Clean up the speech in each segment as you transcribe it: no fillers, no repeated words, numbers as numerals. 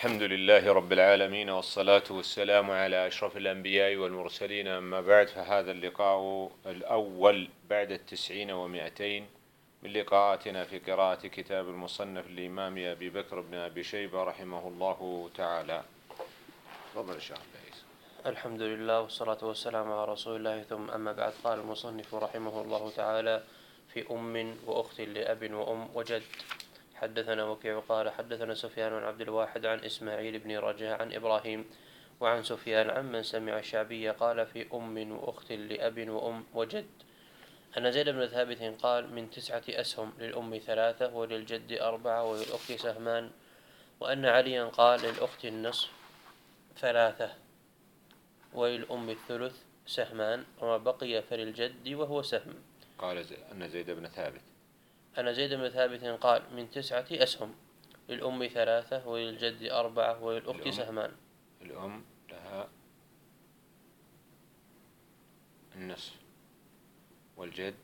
الحمد لله رب العالمين، والصلاة والسلام على أشرف الأنبياء والمرسلين، أما بعد، فهذا اللقاء الأول بعد 90 و200 من لقاءاتنا في قراءة كتاب المصنف الإمام أبي بكر بن أبي شيبة رحمه الله تعالى. تفضل الشيخ عباس. الحمد لله والصلاة والسلام على رسول الله، ثم أما بعد. قال المصنف رحمه الله تعالى: في أم وأخت لأب وأم وجد. حدثنا وكيع قال حدثنا سفيان عن عبد الواحد عن إسماعيل بن رجاء عن إبراهيم وعن سفيان عمن سمع الشعبي قال: في أم وأخت لأب وأم وجد. أن زيد بن ثابت قال: من 9 أسهم، للأم 3 وللجد 4 وللأخت سهمان. وأن عليا قال: للأخت النصف 3 وللأم الثلث سهمان، وما بقي فللجد وهو سهم. قال أن زيد بن ثابت قال: من 9 أسهم، للأم 3 وللجد 4 وللأخت سهمان. الأم لها النصف، والجد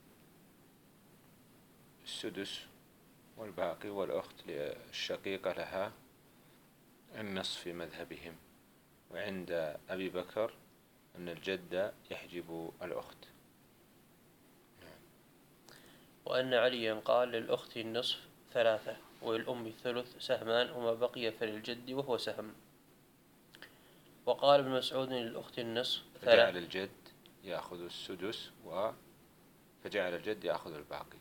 السدس والباقي، والأخت الشقيقة لها النصف في مذهبهم. وعند أبي بكر أن الجد يحجب الأخت. وأن عليا قال: للأخت النصف 3 وللأم الثلث سهمان، وما بقي فللجد وهو سهم. وقال ابن مسعود: للأخت النصف 3، فجعل الجد يأخذ السدس فجعل الجد يأخذ الباقي.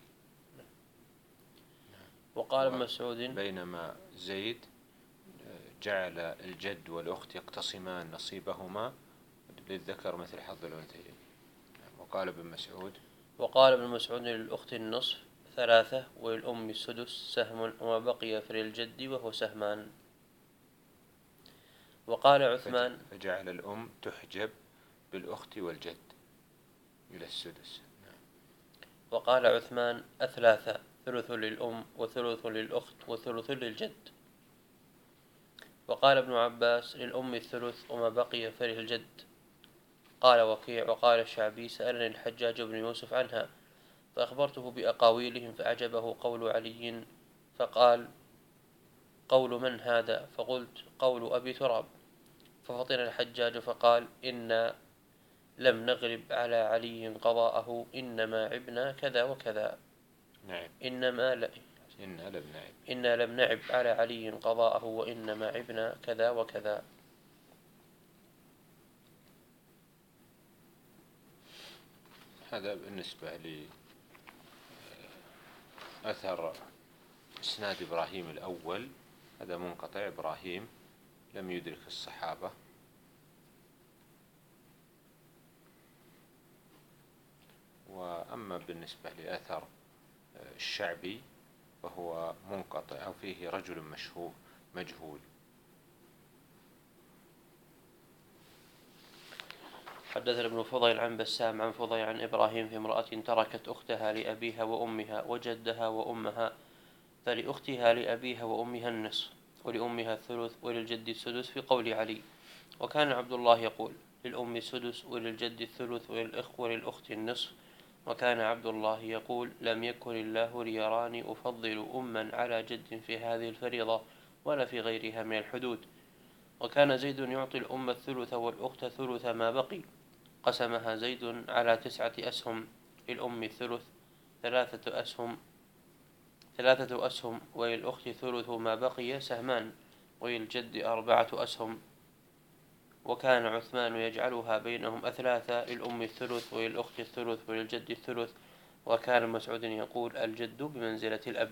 وقال ابن مسعود: بينما زيد جعل الجد والأخت يقتسمان نصيبهما للذكر مثل حظ الأنثيين. وقال ابن مسعود: للأخت النصف 3 وللأم السدس سهم، وما بقي فللجد وهو سهمان. وقال عثمان: فجعل الأم تحجب بالأخت والجد إلى السدس. وقال عثمان: 3 ثلث للأم وثلث للأخت وثلث للجد. وقال ابن عباس: للأم الثلث وما بقي فللجد. قال وكيع: وقال الشعبي: سألني الحجاج بن يوسف عنها فأخبرته بأقاويلهم فأعجبه قول علي، فقال: قول من هذا؟ فقلت: قول أبي تراب. ففطن الحجاج فقال: إنا لم نغرب على علي قضاءه، إنما عبنا كذا وكذا. نعم. إنا لم نعب على علي قضاءه، وإنما عبنا كذا وكذا. هذا بالنسبة لأثر إسناد إبراهيم الأول، هذا منقطع. إبراهيم لم يدرك الصحابة. وأما بالنسبة لأثر الشعبي فهو منقطع، أو فيه رجل مجهول. حدثنا ابن فضيل عن بسام عن فضيل عن إبراهيم في امرأة تركت أختها لأبيها وأمها وجدها وأمها، فلأختها لأبيها وأمها النصف ولأمها الثلث وللجد السدس، في قول علي. وكان عبد الله يقول: للأم السدس وللجد الثلث وللأخت النصف. وكان عبد الله يقول: لم يكن الله ليراني أفضل أما على جد في هذه الفريضة ولا في غيرها من الحدود. وكان زيد يعطي الأم الثلث والأخت ثلث ما بقي. قسمها زيد على 9 أسهم، للأم الثلث 3 أسهم وللأخت ثلث ما بقي سهمان، وللجد 4 أسهم. وكان عثمان يجعلها بينهم 3، للأم الثلث وللأخت الثلث وللجد الثلث. وكان مسعود يقول: الجد بمنزلة الأب.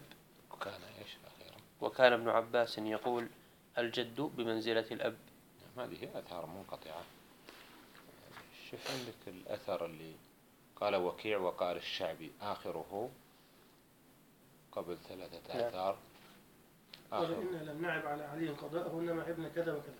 وكان ابن عباس يقول: الجد بمنزلة الأب. هذه أثار منقطعة. شوف عندك الأثر اللي قال وكيع وقال الشعبي آخره قبل 3 آثار. قال: إنا لم نعب على علي قضاءه، إنما عبنا كذا وكذا.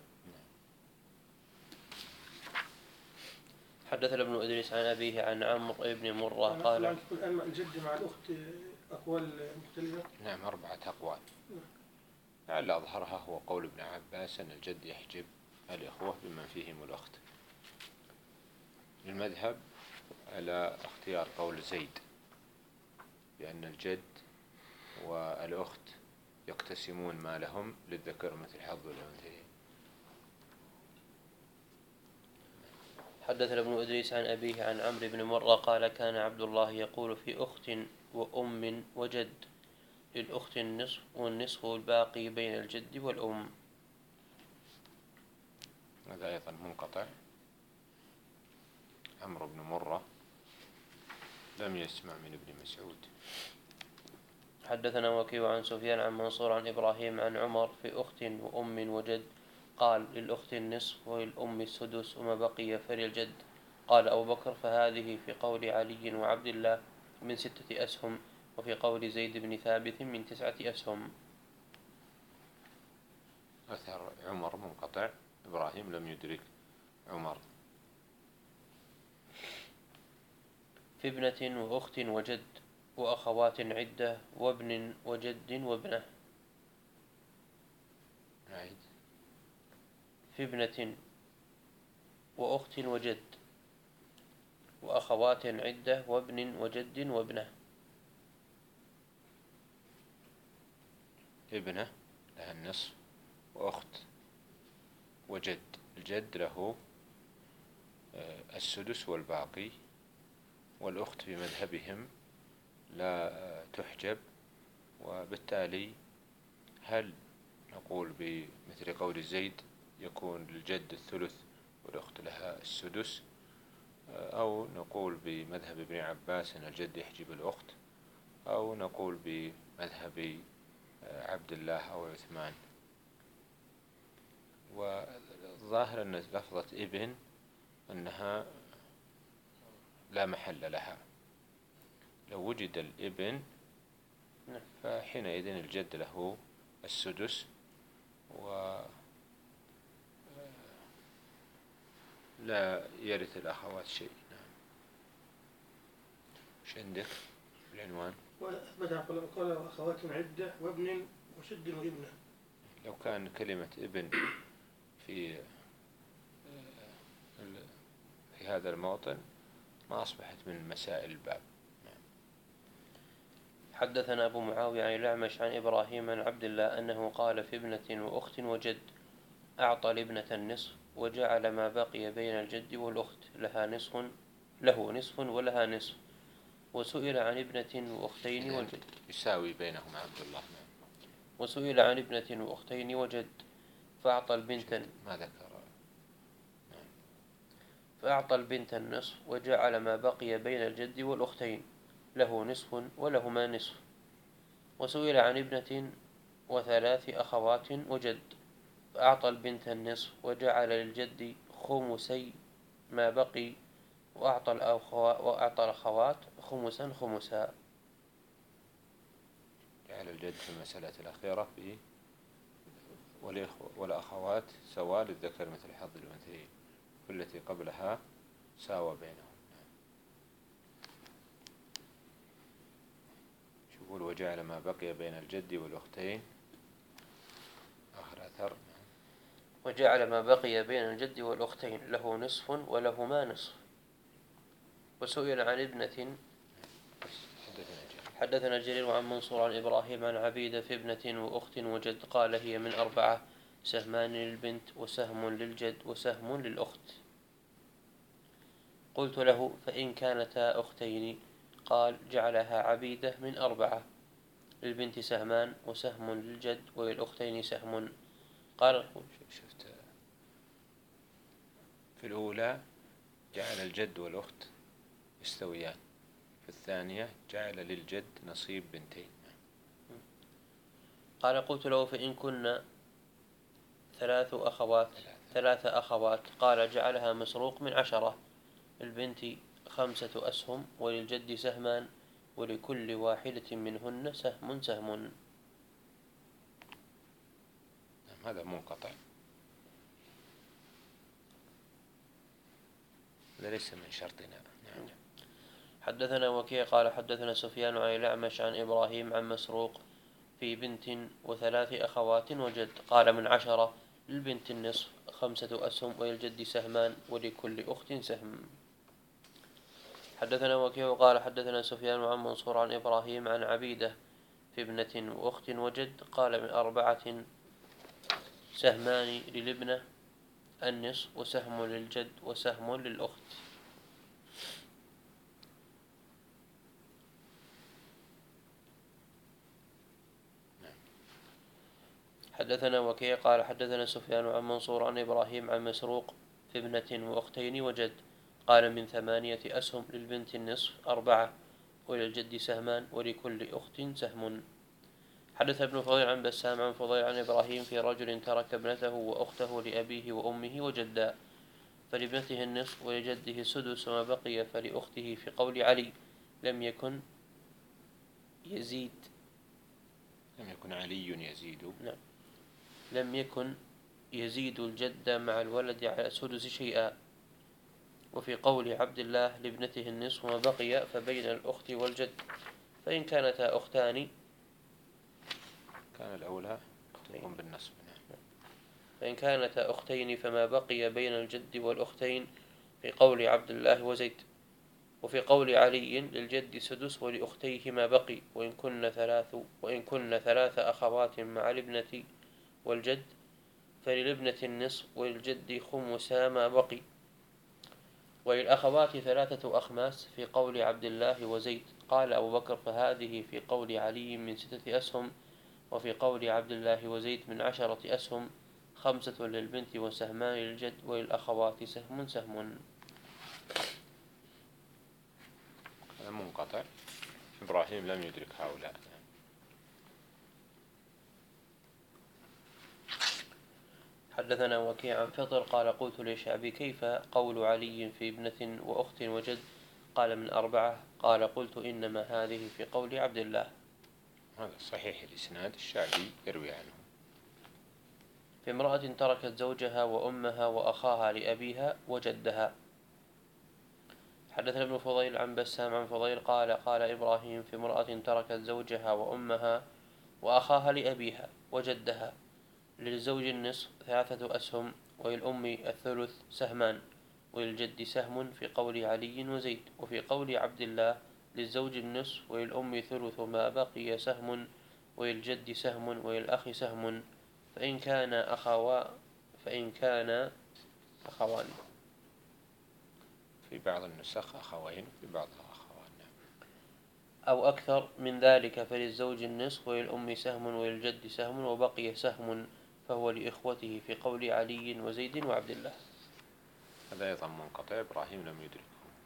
حدثنا ابن إدريس عن أبيه عن عمرو بن مرة قال: الجد مع الأخت أقوال مختلفة. نعم، 4 أقوال. لعل أظهرها هو قول ابن عباس أن الجد يحجب الإخوة بمن فيهم الأخت. المذهب على اختيار قول زيد بأن الجد والأخت يقتسمون ما لهم للذكر مثل حظ الأنثيين. حدثنا ابن إدريس عن أبيه عن عمرو بن مرة قال كان عبد الله يقول في أخت وأم وجد للأخت النصف والنصف الباقي بين الجد والأم. هذا أيضا منقطع. عمرو بن مرة لم يسمع من ابن مسعود. حدثنا وكيع عن سفيان عن منصور عن إبراهيم عن عمر في أخت وأم وجد قال للأخت النصف وللأم السدس وما بقي فللجد. قال أبو بكر فهذه في قول علي وعبد الله من 6 أسهم وفي قول زيد بن ثابت من 9 أسهم. أثر عمر منقطع. إبراهيم لم يدرك عمر. في ابنة وأخت وجد وأخوات عدة وابن وجد وابنة. عيد. في ابنة وأخت وجد وأخوات عدة وابن وجد وابنة. ابنة لها النصف وأخت وجد. الجد له السدس والباقي، والأخت في مذهبهم لا تحجب، وبالتالي هل نقول بمثل قول زيد يكون للجد الثلث والأخت لها السدس، أو نقول بمذهب ابن عباس أن الجد يحجب الأخت، أو نقول بمذهب عبد الله أو عثمان. والظاهر أن لفظة ابن أنها لا محل لها. لو وجد الابن فحينئذ الجد له السدس ولا يرث الأخوات شيء. نعم. وش عندك العنوان؟ وأثبت قال وأخوات عدة وابن وشد وابنة. لو كان كلمة ابن في هذا الموطن ما أصبحت من مسائل الباب. حدثنا أبو معاوية عن الأعمش عن إبراهيم عن عبد الله أنه قال في ابنة وأخت وجد أعطى لابنة النصف وجعل ما بقي بين الجد والأخت له نصف ولها نصف. وسئل عن ابنة وأختين وجد يساوي بينهما عبد الله. وسئل عن ابنة وأختين وجد فأعطى البنت النصف وجعل ما بقي بين الجد والأختين له نصف ولهما نصف. وسئل عن ابنة و3 أخوات وجد فأعطى البنت النصف وجعل للجد خمسي ما بقي وأعطى الأخوات خمسا. جعل الجد في المسألة الأخيرة والأخوات سواء للذكر مثل حظ الأنثيين، والتي قبلها ساوى بينهم. يقول وجعل ما بقي بين الجد والأختين آخر أثر. وجعل ما بقي بين الجد والأختين له نصف ولهما نصف. وسئل عن ابنة. حدثنا جرير عن منصور عن إبراهيم عن عبيدة في ابنة وأخت وجد قال هي من 4 سهمان للبنت وسهم للجد وسهم للأخت. قلت له فإن كانتا أختين قال جعلها عبيدة من 4 للبنت سهمان وسهم للجد وللأختين سهم. قال شفت في الأولى جعل الجد والأخت يستويان، في الثانية جعل للجد نصيب بنتين. قال قلت له فإن كنا 3 أخوات قال جعلها مسروق من 10 البنت 5 أسهم وللجد سهمان ولكل واحدة منهن سهم. هذا منقطع، هذا ليس من شرطنا. نعم. حدثنا وكيع قال حدثنا سفيان عن الأعمش عن إبراهيم عن مسروق في بنت و3 أخوات وجد قال من 10 للبنت النصف 5 أسهم وللجد سهمان ولكل أخت سهم. حدثنا وكيع قال حدثنا سفيان عن منصور عن إبراهيم عن عبيدة في ابنة وأخت وجد قال من 4 سهمان للابنة النصف وسهم للجد وسهم للأخت. حدثنا وكيع قال حدثنا سفيان عن منصور عن إبراهيم عن مسروق في ابنة وأختين وجد قال من 8 أسهم للبنت النصف 4 وللجد سهمان ولكل أخت سهم. حدث ابن فضيل عن بسام عن فضيل عن إبراهيم في رجل ترك ابنته وأخته لأبيه وأمه وجدا فلابنته النصف ولجده السدس وما بقي فلأخته في قول علي لم يكن علي يزيد. نعم. لم يكن يزيد الجد مع الولد على السدس شيئا. وفي قول عبد الله لابنته النصف وما بقي فبين الأخت والجد فإن كانتا أختان كان الأولى تقوم بالنصب. فإن كانتا أختين فما بقي بين الجد والأختين في قول عبد الله وزيد. وفي قول علي للجد سدس ولأختيه ما بقي وإن كن 3 أخوات مع الابنة والجد فللابنة النصف وللجد خمسا ما بقي. وللأخوات 3 أخماس في قول عبد الله وزيد. قال أبو بكر فهذه في قول علي من 6 أسهم وفي قول عبد الله وزيد من 10 أسهم 5 للبنت وسهمان للجد وللأخوات سهم. منقطع. إبراهيم لم يدرك هؤلاء. حدثنا وكيع عن فطر قال قلت للشعبي كيف قول علي في ابنة وأخت وجد قال من 4 قال قلت إنما هذه في قول عبد الله. هذا صحيح الإسناد. الشعبي يروي عنه. في امرأة تركت زوجها وأمها وأخاها لأبيها وجدها. حدثنا ابن فضيل عن بسام عن فضيل قال إبراهيم في امرأة تركت زوجها وأمها وأخاها لأبيها وجدها للزوج النصف 3 أسهم وللأم الثلث سهمان وللجد سهم في قول علي وزيد. وفي قول عبد الله للزوج النصف وللأم ثلث ما بقي سهم وللجد سهم وللأخ سهم فإن كان أخوان في بعض النسخ أخوين في بعضها أخوان أو أكثر من ذلك فللزوج النصف وللأم سهم وللجد سهم وبقي سهم فهو لإخوته في قول علي وزيد وعبد الله. هذا أيضا منقطع. إبراهيم لم يدركه.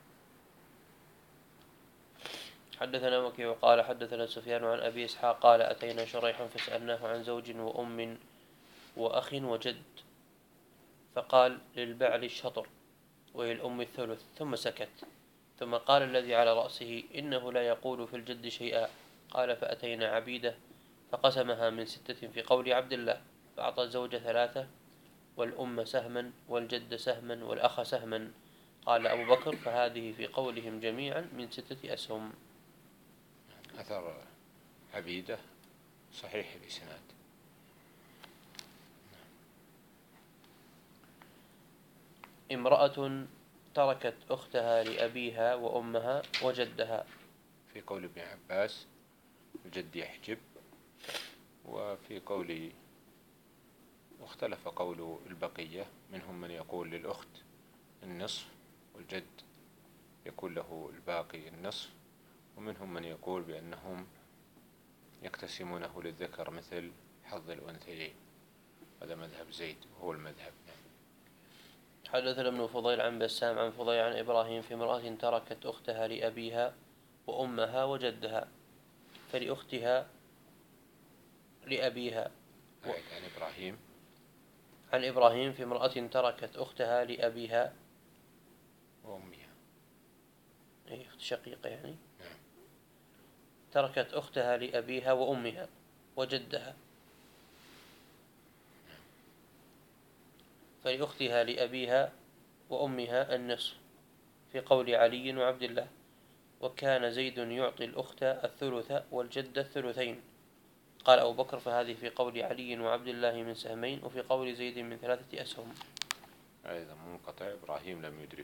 حدثنا وكيع قال حدثنا سفيان عن أبي إسحاق قال أتينا شريحا فسألناه عن زوج وأم وأخ وجد فقال للبعل الشطر وللأم الثلث ثم سكت ثم قال الذي على رأسه إنه لا يقول في الجد شيئا. قال فأتينا عبيدة فقسمها من 6 في قول عبد الله فأعطى الزوج 3 والأم سهما والجد سهما والأخ سهما. قال أبو بكر فهذه في قولهم جميعا من 6 أسهم. أثر عبيدة صحيح الإسناد. امرأة تركت أختها لأبيها وأمها وجدها. في قول ابن عباس الجد يحجب. وفي قول واختلف قول البقية منهم من يقول للأخت النصف والجد يكون له الباقي النصف ومنهم من يقول بأنهم يقتسمونه للذكر مثل حظ الأنثيين. هذا مذهب زيد وهو المذهب. حدثنا ابن فضيل عن بسام عن فضيل عن إبراهيم في امرأة تركت أختها لأبيها وأمها وجدها فلأختها لأبيها عن إبراهيم في امرأة تركت أختها لأبيها وأمها أخت شقيقة يعني تركت أختها لأبيها وأمها وجدها فلأختها لأبيها وأمها النصف في قول علي وعبد الله. وكان زيد يعطي الأخت الثلث والجد الثلثين. قال أبو بكر فهذه في قول علي وعبد الله من سهمين وفي قول زيد من 3 أسهم. أيضا منقطع. إبراهيم لم يدركه.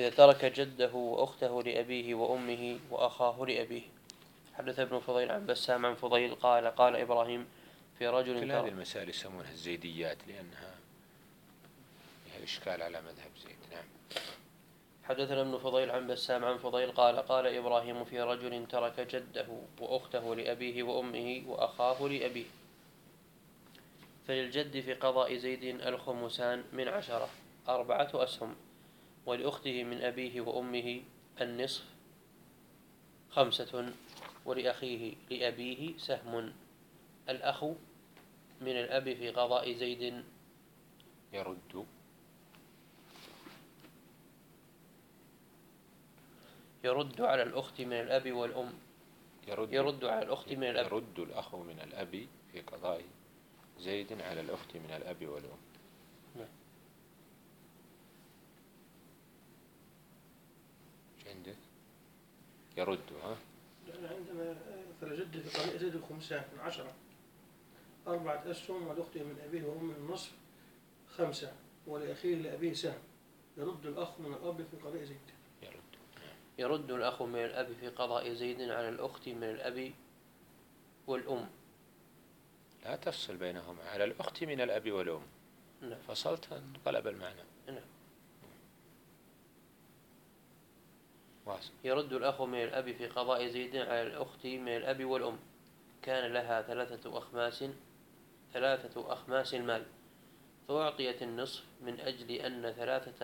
إذا ترك جده وأخته لأبيه وأمه وأخاه لأبيه. حدث ابن فضيل عن بسام عن فضيل قال إبراهيم في رجل كل هذه المسائل يسمونها الزيديات لأنها فيها إشكال على مذهب زيد. نعم. حدثنا ابن فضيل عن بسام عن فضيل قال إبراهيم في رجل ترك جده وأخته لأبيه وأمه وأخاه لأبيه. فللجد في قضاء زيد الخمسان من 10 4 أسهم، ولأخته من أبيه وأمه النصف 5، ولأخيه لأبيه سهم. الأخ من الأب في قضاء زيد يرد على الأخت من الأب والأم. يرد على الأخت من الأب. يرد الأخ من الأب في قضاء زيد على الأخت من الأب والأم. ايش عندك؟ يرد عندنا فلجد في قضاء زيد الخمسان من 10 4 أسهم، والأخت من أبيه وأمه النصف 5، ولأخيه لأبيه سهم. يرد الأخ من الأب في قضاء زيد. يرد الأخ من الأب في قضاء زيد على الأخت من الأب والأم. لا تفصل بينهما، على الأخت من الأب والأم. نعم. فصلت انقلب المعنى. نعم. واصل. يرد الأخ من الأب في قضاء زيد على الأخت من الأب والأم. كان لها 3 أخماس المال، فأعطيت النصف من أجل أن 3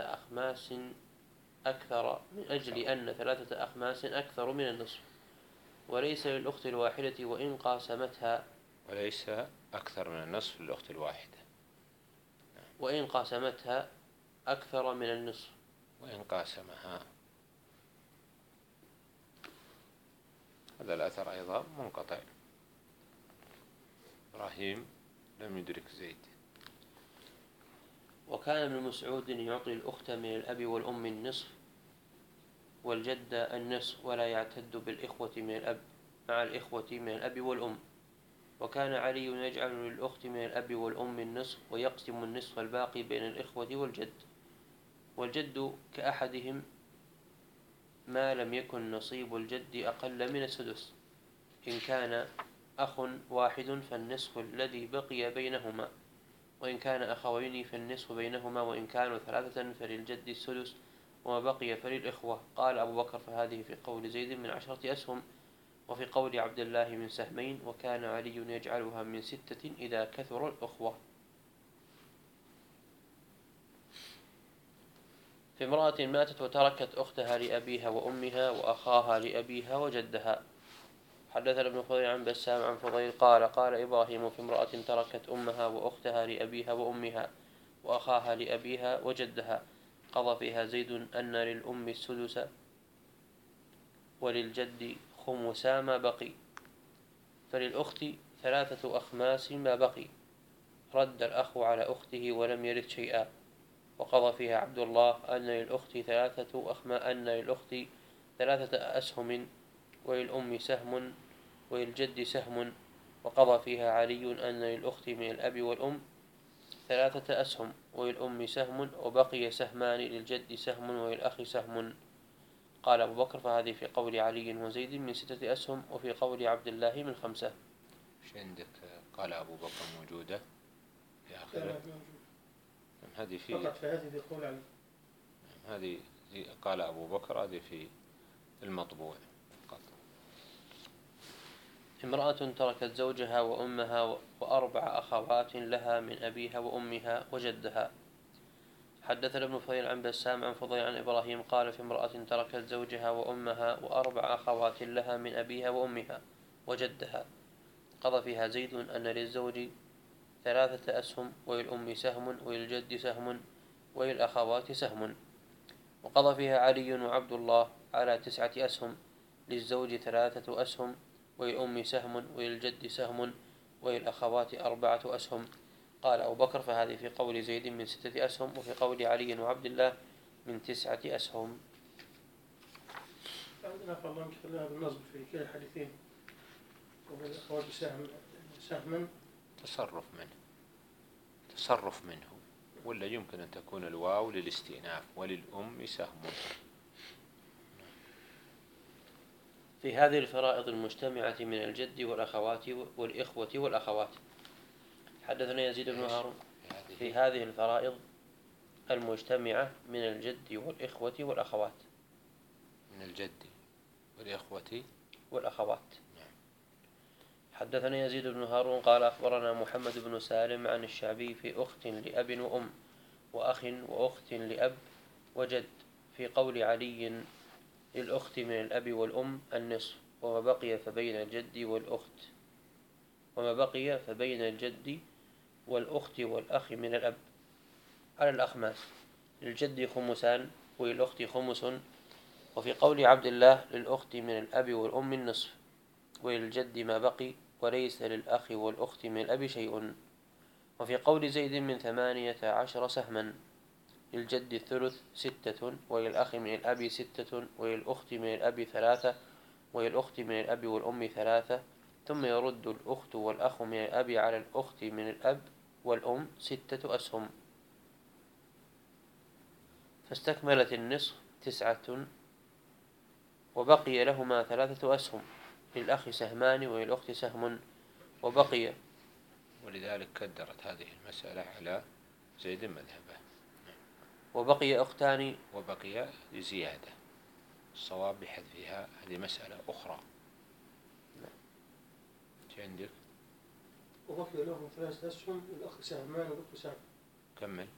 أخماس أكثر من النصف، وليس للأخت الواحدة وإن قاسمتها. وليس أكثر من النصف للأخت الواحدة. وإن قاسمتها أكثر من النصف. وإن قاسمها. هذا الأثر أيضا منقطع. إبراهيم لم يدرك زيد. وكان ابن مسعود يعطي الأخت من الأب والأم النصف والجد النصف، ولا يعتد بالإخوة من الأب مع الإخوة من الأب والأم. وكان علي يجعل للأخت من الأب والأم النصف، ويقسم النصف الباقي بين الإخوة والجد. والجد كأحدهم ما لم يكن نصيب الجد أقل من السدس. إن كان أخ واحد فالنصف الذي بقي بينهما، وإن كان أخوين فالنصف بينهما، وإن كانوا 3 فللجد السدس، وما بقي فللإخوة. قال أبو بكر فهذه في قول زيد من 10 أسهم، وفي قول عبد الله من سهمين، وكان علي يجعلها من 6 إذا كثر الأخوة. في امرأة ماتت وتركت أختها لأبيها وأمها وأخاها لأبيها وجدها. حدثنا ابن فضيل عن بسام عن فضيل قال إبراهيم في امرأة تركت أمها وأختها لأبيها وأمها وأخاها لأبيها وجدها. قضى فيها زيد أن للأم السدس وللجد خمسا ما بقي، فللأخت 3 أخماس ما بقي. رد الأخ على أخته ولم يرث شيئا. وقضى فيها عبد الله أن للأخت 3 أسهم، وللأم سهم، وللجد سهم. وقضى فيها علي أن للأخت من الأب والأم 3 أسهم، وللأم سهم، وبقي سهمان للجد سهم وللأخ سهم. قال أبو بكر فهذه في قول علي وزيد من 6 أسهم، وفي قول عبد الله من 5. ايش عندك؟ قال أبو بكر موجودة في آخره. هذه في فقط فهذه في قول علي. هذه قال أبو بكر هذه في المطبوع فقط. امرأة تركت زوجها وأمها و4 أخوات لها من أبيها وأمها وجدها. حدثنا ابن فضيل عن بسام عن فضيل عن إبراهيم قال في امرأة تركت زوجها وأمها و4 أخوات لها من أبيها وأمها وجدها. قضى فيها زيد أن للزوج 3 أسهم، وللأم سهم، وللجد سهم، وللأخوات سهم. وقضى فيها علي وعبد الله على 9 أسهم، للزوج 3 أسهم، وللأم سهم، وللجد سهم، وللأخوات 4 أسهم. قال أبو بكر فهذه في قول زيد من 6 أسهم، وفي قول علي وعبد الله من 9 أسهم. عندنا فالله خلينا بالنصب في كلا الحديثين، وبالأخوات سهما تصرف منه، ولا يمكن أن تكون الواو للاستئناف وللأم سهم. في هذه الفرائض المجتمعة من الجد والأخوات والإخوة والأخوات. حدثنا يزيد بن هارون في هذه الفرائض المجتمعة من الجد والإخوة والأخوات. من الجد والإخوة والأخوات. حدثنا يزيد بن هارون قال أخبرنا محمد بن سالم عن الشعبي في أخت لأب وأم وأخ وأخت لأب وجد في قول علي للأخت من الأب والأم النصف وما بقي فبين الجد والأخت والأخ من الأب على الأخماس للجد خمسان وللأخت خمس. وفي قول عبد الله للأخت من الأب والأم النصف وللجد ما بقي وليس للأخ والأخت من الأب شيء. وفي قول زيد من 18 سهما للجد الثلث 6 وللأخ من الأب 6 وللأخت من الأب 3 وللأخت من الأب والأم 3. ثم يرد الأخت والأخ من الأب على الأخت من الأب والأم 6 أسهم فاستكملت النصف 9 وبقي لهما 3 أسهم للأخ سهمان وللأخت سهم وبقي. ولذلك كدرت هذه المسألة على زيد مذهبه. وبقي أختان وبقي زيادة الصواب بحذفها، هذه مسألة أخرى. عندك وبقي لهم 3 أسهم للأخ سهمان والأخت سهم. كمل.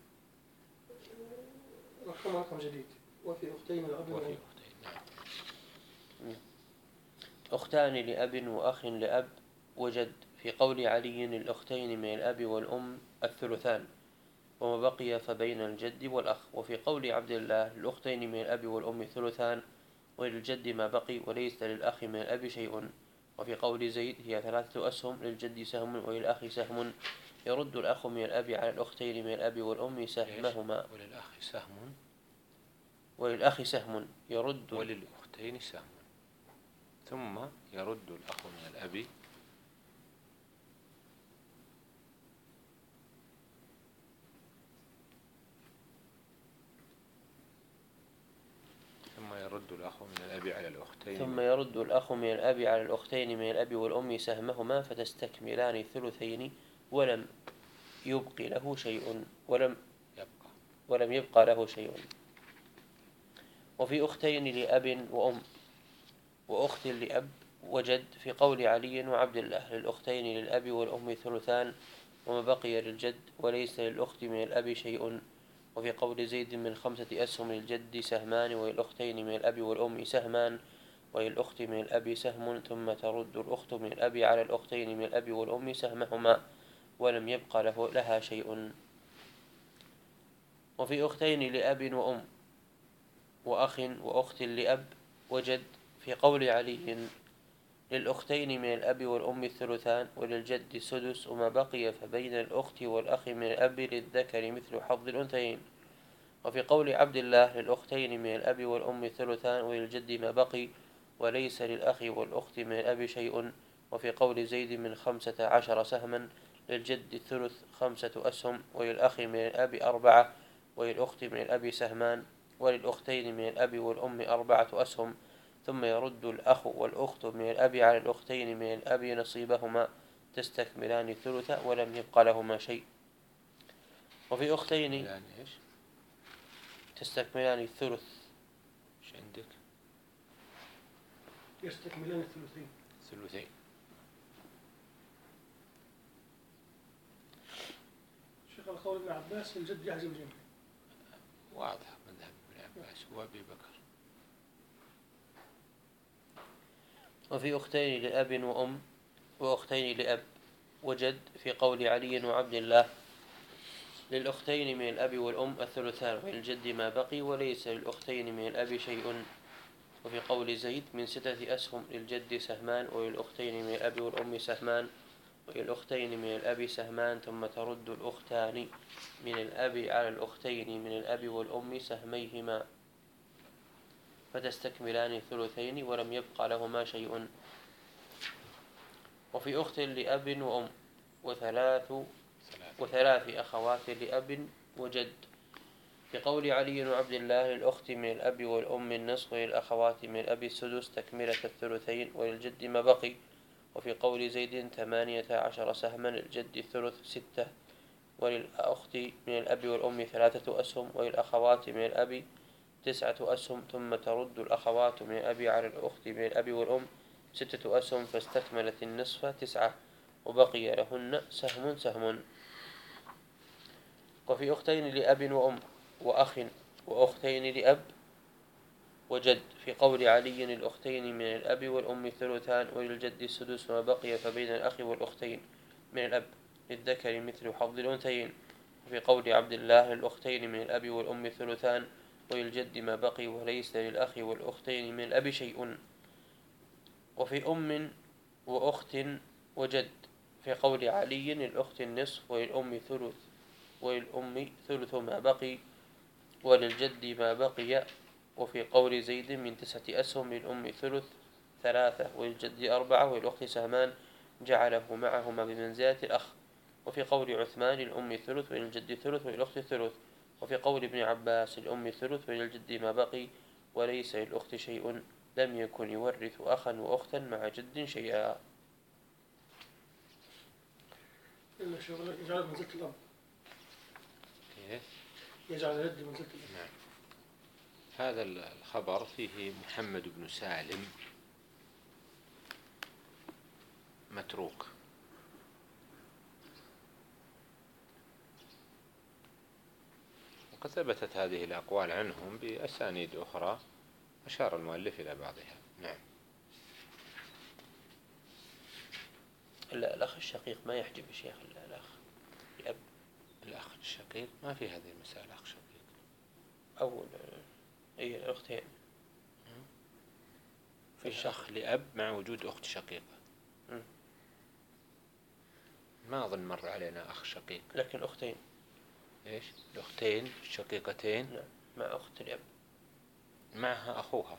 رقم جديد. وفي أختين الأب وفي والأم. أختين. نعم. أختان لأب وأخ لأب وجد في قول علي للأختين من الأب والأم الثلثان وما بقي فبين الجد والأخ. وفي قول عبد الله للأختين من الأب والأم ثلثان وللجد ما بقي وليس للأخ من الأب شيء. وفي قول زيد هي 3 أسهم للجد سهم وللأخ سهم يرد الأخ من الأب على الأختين من الأب والأم سهمهما. وللأخ سهم يرد وللأختين سهم ثم يرد الأخ من الأب على الأختين من الأب والأم سهمهما فتستكملان الثلثين ولم يبق له شيء ولم يبقى له شيء. وفي أختين لأب وأم وأخت لأب وجد في قول علي وعبد الله للأختين للأب والأم ثلثان وما بقي للجد وليس للأخت من الأب شيء. وفي قول زيد من 5 أسهم للجد سهمان وللأختين من الأب والأم سهمان وللأخت من الأب سهم ثم ترد الأخت من الأب على الأختين من الأب والأم سهمهما ولم يبق لها شيء. وفي أختين لأب وأم وأخ وأخت لأب وجد في قول علي للأختين من الأب والأم الثلثان وللجد السدس وما بقي فبين الأخت والأخ من الأب للذكر مثل حظ الأنثيين. وفي قول عبد الله للأختين من الأب والأم الثلثان وللجد ما بقي وليس للأخ والأخت من الأب شيء. وفي قول زيد من 15 سهما للجد الثلث 5 أسهم وللأخ من الأب 4 وللأخت من الأب سهمان وللأختين من الأب والأم 4 أسهم ثم يرد الأخ والأخت من الأب على الأختين من الأب نصيبهما تستكملان الثلث ولم يبق لهما شيء. وفي أختين تستكملان الثلث. ايش عندك؟ يستكملان الثلثين. شيخ القول ابن عباس الجد يحجب الجميع. واضح مذهب ابن عباس وابي بكر. وفي أختين لأب وأم وأختين لأب وجد في قول علي وعبد الله للأختين من الأب والأم الثلثان وللجد ما بقي وليس للأختين من الأب شيء. وفي قول زيد من 6 أسهم للجد سهمان وللأختين من الأب والأم سهمان وللأختين من الأب سهمان ثم ترد الأختان من الأب على الأختين من الأب والأم سهميهما فتستكملان الثلثين ولم يبق لهما شيء. وفي أخت لأب وأم وثلاث أخوات لأب وجد في قول علي وعبد الله للأخت من الأب والأم النصف وللأخوات من الأب السدس تكملة الثلثين وللجد ما بقي. وفي قول زيد 18 سهما للجد الثلث 6 وللأخت من الأب والأم 3 أسهم وللأخوات من الأب 9 أسهم ثم ترد الأخوات من الأب على الأخت من الأب والأم 6 أسهم فاستكملت النصف 9 وبقي لهن سهم سهم. وفي أختين لأب وأم وأخ وأختين لأب وجد في قول علي للأختين من الأب والأم ثلثان وللجد السدس وما بقي فبين الأخ والأختين من الأب للذكر مثل حظ الأنثيين. وفي قول عبد الله للأختين من الأب والأم ثلثان وللجد ما بقي وليس للأخ والأختين من الأب شيء. وفي أم وأخت وجد في قول علي للأخت النصف وللأم ثلث ما بقي وللجد ما بقي. وفي قول زيد من 9 أسهم للأم ثلث 3 وللجد 4 وللأخت سهمان جعله معهما بمنزلة الأخ. وفي قول عثمان للأم ثلث وللجد ثلث وللأخت ثلث. وفي قول ابن عباس للأم ثلث وللجد ما بقي وليس للأخت شيء لم يكن يورث أخا وأختا مع جد شيئا. يجعل منزلة الأب، إيه؟ يجعل الجد منزلة الأب. نعم. هذا الخبر فيه محمد بن سالم متروك، وقد ثبتت هذه الأقوال عنهم بأسانيد أخرى أشار المؤلف إلى بعضها. نعم. الأخ الشقيق ما يحجب الشيخ الأخ لأب. الأخ الشقيق ما في هذه المسألة أخ شقيق أو أي الأختين في أخ لأب مع وجود أخت شقيقة. ما أظن مر علينا أخ شقيق، لكن أختين. إيش؟ الأختين الشقيقتين. نعم. مع أخت الأب معها أخوها.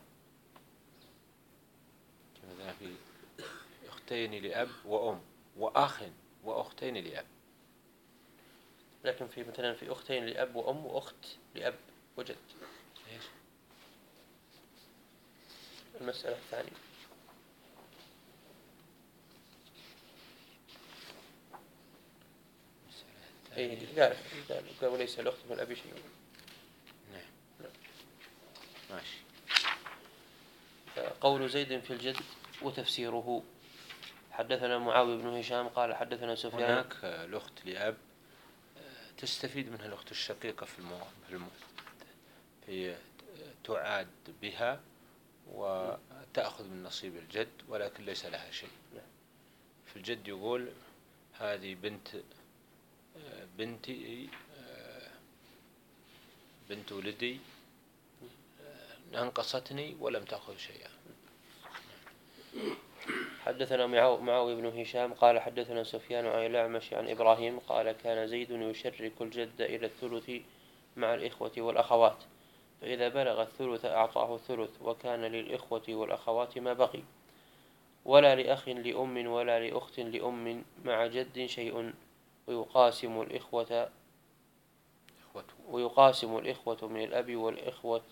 كذا في أختين لأب وأم وأخ وأختين لأب. لكن في مثلا في أختين لأب وأم وأخت لأب وجد. إيش؟ المسألة الثانية. قال وليس الأخت من الأب شيء. نعم. ماشي. قول زيد في الجد وتفسيره. حدثنا معاوية بن هشام قال حدثنا سفيان. هناك الأخت لأب تستفيد منها الأخت الشقيقة في تعاد بها وتأخذ من نصيب الجد ولكن ليس لها شيء. في الجد يقول هذه بنتي بنت ولدي أنقصتني ولم تأخذ شيئا. حدثنا معاوية بن هشام قال حدثنا سفيان عن الأعمش عن إبراهيم قال كان زيد يشرك الجد إلى الثلث مع الإخوة والأخوات، فإذا بلغ الثلث أعطاه الثلث وكان للإخوة والأخوات ما بقي، ولا لأخ لأم ولا لأخت لأم مع جد شيء، ويقاسم الإخوة من الأب والإخوة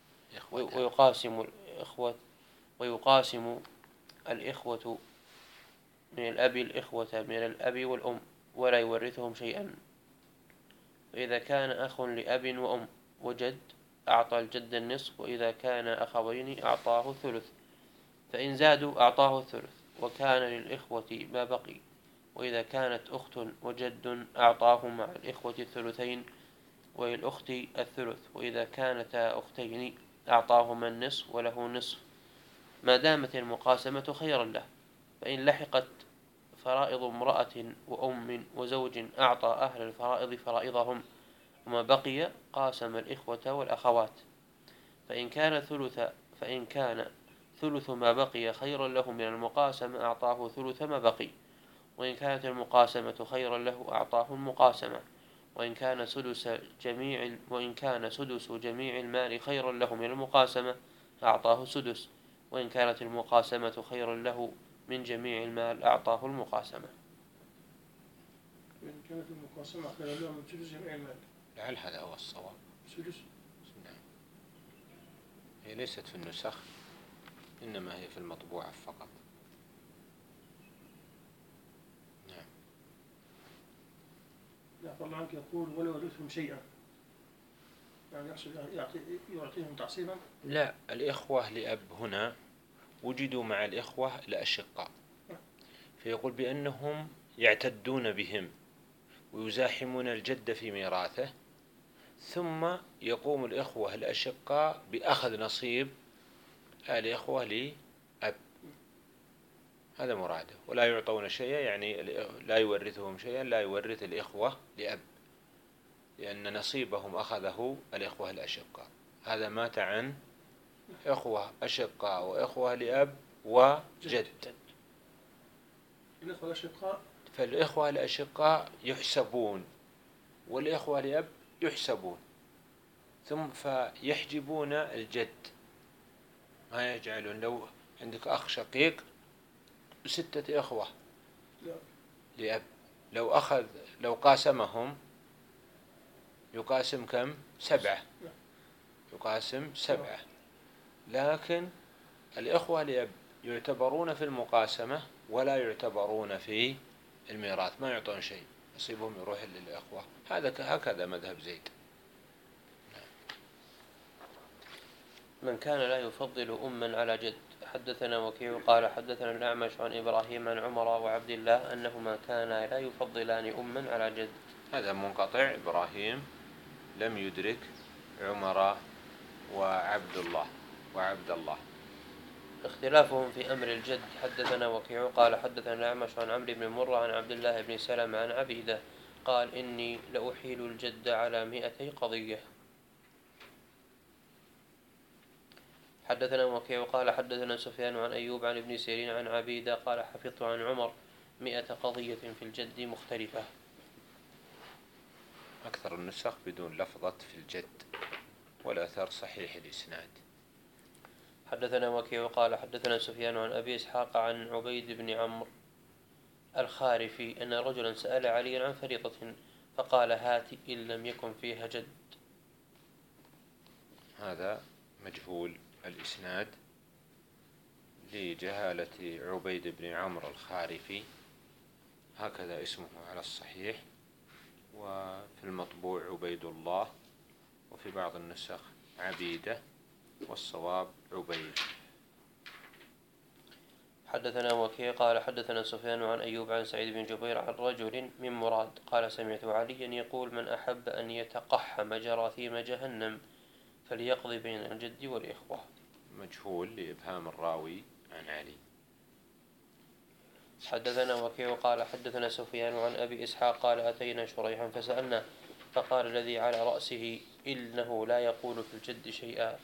ويقاسم الإخوة من الأب الإخوة من الأب والأم ولا يورثهم شيئا. فإذا كان أخ لأب وأم وجد أعطى الجد النصف، وإذا كان أخوين أعطاه الثلث، فإن زادوا أعطاه الثلث وكان للإخوة ما بقي، وإذا كانت أخت وجد أعطاه مع الإخوة الثلثين وللأخت الثلث، وإذا كانتا أختين أعطاهما النصف وله نصف ما دامت المقاسمة خيرا له. فإن لحقت فرائض امرأة وأم وزوج أعطى أهل الفرائض فرائضهم، وما بقي قاسم الإخوة والأخوات. فإن كان ثلث ما بقي خيرا له من المقاسمة أعطاه ثلث ما بقي، وإن كانت المقاسمة خيرا له أعطاه المقاسمة، وإن كان سدس جميع المال خيرا له من المقاسمة أعطاه سدس، وإن كانت المقاسمة خيرا له من جميع المال أعطاه المقاسمة. وإن كانت المقاسمة خيرا له من سدس جميع المال. لعل هذا هو الصواب. سدس. نعم. هي ليست في النسخ، إنما هي في المطبوعة فقط. نعم. لا الله عنك يقول ولا يورثهم شيئا، يعني يقصد يعطيهم تعصيبا. لا، الإخوة لأب هنا وجدوا مع الإخوة الأشقاء، فيقول بأنهم يعتدون بهم ويزاحمون الجد في ميراثه، ثم يقوم الإخوة الأشقاء بأخذ نصيب الإخوة لأب. هذا مراده، ولا يعطون شيئا، يعني لا يورثهم شيئا، لا يورث الإخوة لأب، لأن نصيبهم أخذه الإخوة الأشقاء. هذا مات عن إخوة أشقاء وإخوة لأب وجد. الإخوة الأشقاء، فالإخوة الأشقاء يحسبون والإخوة لأب يحسبون، ثم فيحجبون الجد، ما يجعلون. لو عندك أخ شقيق 6 إخوة لأب، لو قاسمهم يقاسم كم؟ 7، يقاسم 7. لكن الإخوة لأب يعتبرون في المقاسمة ولا يعتبرون في الميراث، ما يعطون شيء، نصيبهم يروح للإخوة. هكذا مذهب زيد. من كان لا يفضل أما على جد. حدثنا وكيع قال حدثنا الأعمش عن إبراهيم عن عمر وعبد الله أنهما كانا لا يفضلان أما على جد. هذا منقطع، إبراهيم لم يدرك عمر وعبد الله. اختلافهم في أمر الجد. حدثنا وكيع قال حدثنا الأعمش عن عمرو بن مرة عن عبد الله بن سلمة عن عبيدة قال إني لأحيل الجد على 200 قضية. حدثنا وكيع قال حدثنا سفيان عن أيوب عن ابن سيرين عن عبيدة قال حفظت عن عمر 100 قضية في الجد مختلفة. أكثر النسخ بدون لفظة في الجد، والأثر صحيح الإسناد. حدثنا وكيع قال حدثنا سفيان عن أبي إسحاق عن عبيد بن عمرو الخارفي أن رجلا سأل عليا عن فريضة فقال هات إن لم يكن فيها جد. هذا مجهول الإسناد لجهالة عبيد بن عمرو الخارفي، هكذا اسمه على الصحيح، وفي المطبوع عبيد الله، وفي بعض النسخ عبيدة، والصواب عبيد. حدثنا وكيع قال حدثنا سفيان عن أيوب عن سعيد بن جبير عن رجل من مراد قال سمعت عليا يقول من أحب أن يتقحم جراثيم جهنم فليقضي بين الجد والإخوة. مجهول لإبهام الراوي عن علي. حدثنا وكيع قال حدثنا سفيان عن أبي إسحاق قال أتينا شريحا فسألنا فقال الذي على رأسه إنه لا يقول في الجد شيئا.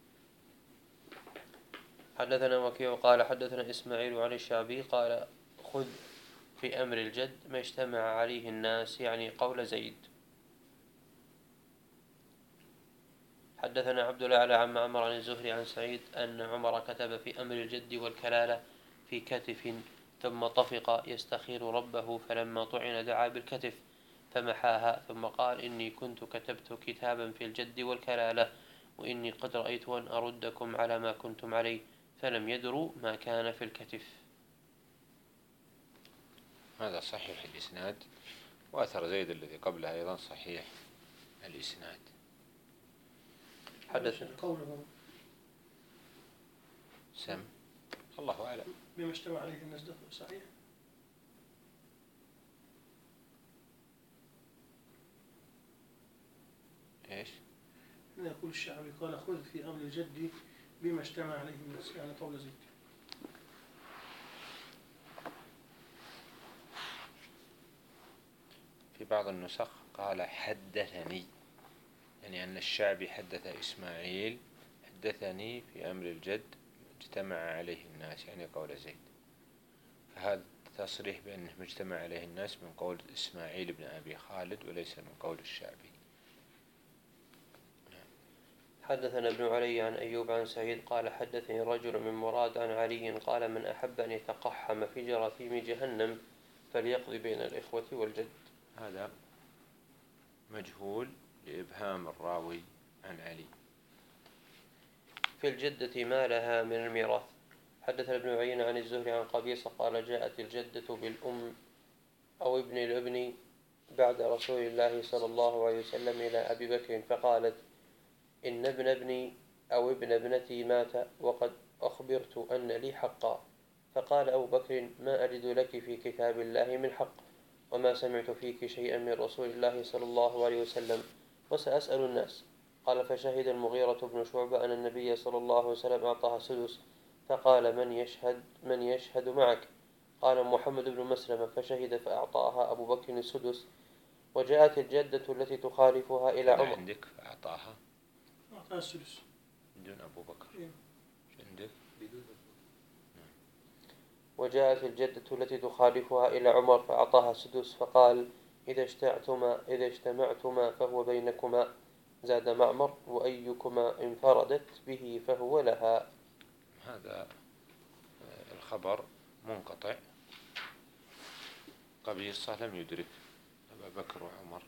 حدثنا وكيع قال حدثنا إسماعيل عن الشعبي قال خذ في أمر الجد ما اجتمع عليه الناس، يعني قول زيد. حدثنا عبد الأعلى عن معمر عن الزهري عن سعيد أن عمر كتب في أمر الجد والكلالة في كتف ثم طفق يستخير ربه، فلما طعن دعا بالكتف فمحاها ثم قال إني كنت كتبت كتابا في الجد والكلالة وإني قد رأيت أن أردكم على ما كنتم عليه، فلم يدروا ما كان في الكتف. هذا صحيح الإسناد، وأثر زيد الذي قبله أيضا صحيح الإسناد. حدثنا قوله سم الله أعلم بما اجتمع عليه الناس ده صحيح. إيش؟ يقول الشعبي قال خذ في أمر الجد بما اجتمع عليه الناس، يعني قول زيد. في بعض النسخ قال حدثني، يعني أن الشعبي حدث إسماعيل حدثني في أمر الجد اجتمع عليه الناس، يعني قول زيد. فهذا تصريح بأنه مجتمع عليه الناس من قول إسماعيل بن أبي خالد وليس من قول الشعبي. حدثنا ابن علي عن أيوب عن سعيد قال حدثني رجل من مراد عن علي قال من أحب أن يتقحم في جراثيم جهنم فليقضي بين الإخوة والجد. هذا مجهول لإبهام الراوي عن علي. في الجدة ما لها من الميراث. حدثنا ابن عيينة عن الزهري عن قبيصة قال جاءت الجدة بالأم أو ابن الابن بعد رسول الله صلى الله عليه وسلم إلى أبي بكر فقالت إن ابن ابني أو ابن ابنتي مات وقد أخبرت أن لي حقا. فقال أبو بكر ما أجد لك في كتاب الله من حق وما سمعت فيك شيئا من رسول الله صلى الله عليه وسلم وسأسأل الناس. قال فشهد المغيرة بن شعبة أن النبي صلى الله عليه وسلم أعطاها السدس فقال من يشهد معك؟ قال محمد بن مسلمة فشهد فأعطاها أبو بكر السدس. وجاءت الجدة التي تخالفها إلى هذا عمر. عندك فأعطاها أعطاها السدس بدون أبو بكر. إيه. عندك بدون. وجاءت الجدة التي تخالفها إلى عمر فأعطاها السدس فقال إذا اجتمعتما فهو بينكما. زاد معمر وأيكما انفردت به فهو لها. هذا الخبر منقطع. قبيصة لم يدرك أبا بكر وعمر.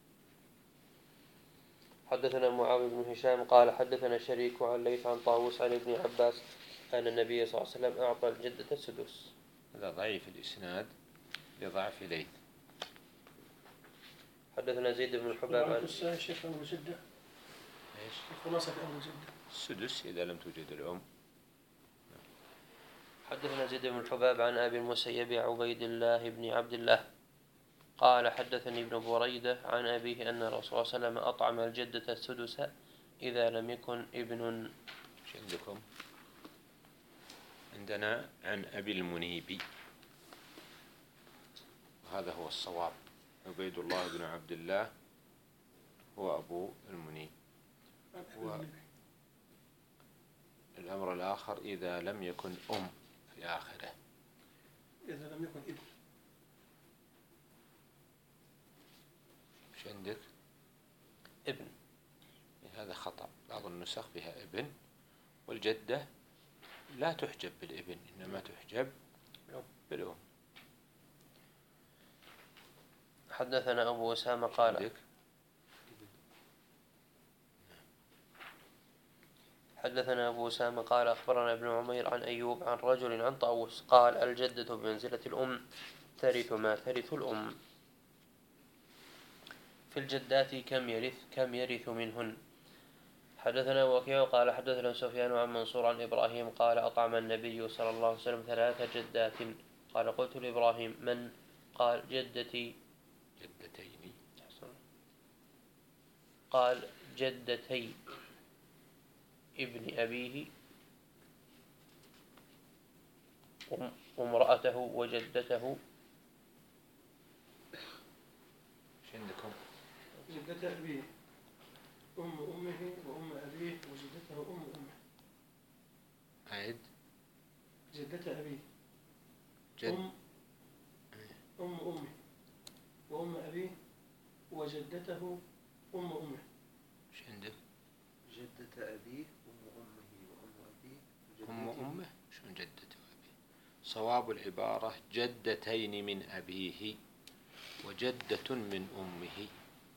حدثنا معاوية بن هشام قال حدثنا شريك عن ليث عن طاووس عن ابن عباس أن النبي صلى الله عليه وسلم أعطى الجدة السدس. هذا ضعيف الإسناد لضعف ليث. حدثنا زيد بن الحباب عن الشيخ أبو جدة. إيش؟ خلاصة أبو جدة السدس إذا لم توجد الأم. حدثنا زيد بن الحباب عن أبي المسيب عبيد الله بن عبد الله قال حدثني ابن بريدة عن أبيه أن الرسول صلى الله عليه وسلم أطعم الجدة السدس إذا لم يكن ابن. ايش عندكم؟ عندنا عن أبي المنيب، وهذا هو الصواب. عبيد الله بن عبد الله هو أبو المنيب. الأمر الآخر إذا لم يكن أم في آخره. إذا لم يكن ابن. ايش عندك؟ ابن. هذا خطأ. بعض النسخ فيها ابن، والجدة لا تحجب بالابن إنما تحجب بالأم. حدثنا أبو أسامة قال عندك؟ حدثنا أبو أسامة قال أخبرنا ابن عمير عن أيوب عن رجل عن طاووس قال الجدة بمنزلة الأم ترث ما ترث الأم. في الجدات كم يرث منهن. حدثنا وكيع قال حدثنا سفيان عن منصور عن إبراهيم قال أطعم النبي صلى الله عليه وسلم 3 جدات. قال قلت لإبراهيم من؟ قال جدتين. قال جدتي ابن أبيه وامرأته وجدته. ايش عندكم؟ جدة أبيه أم أمه وأم أبيه وجدته أم أمه. عيد. جدة أبيه جد. أم أمه وأم أبيه وجدته أم أمه. ايش عندك؟ جدة أبيه أم أمه وأم أبيه أم أمه. شلون جدة أبيه؟ صواب العبارة جدتين من أبيه وجدة من أمه.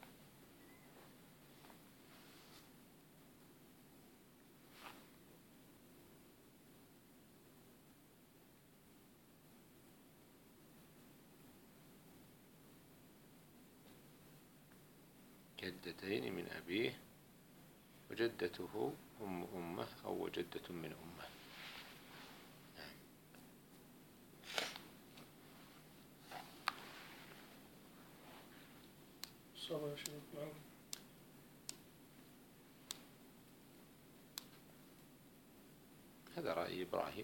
جدتين من أبيه وجدته أم أمه أو وجدة من أمه. صبر شيخ معه. هذا رأي إبراهيم.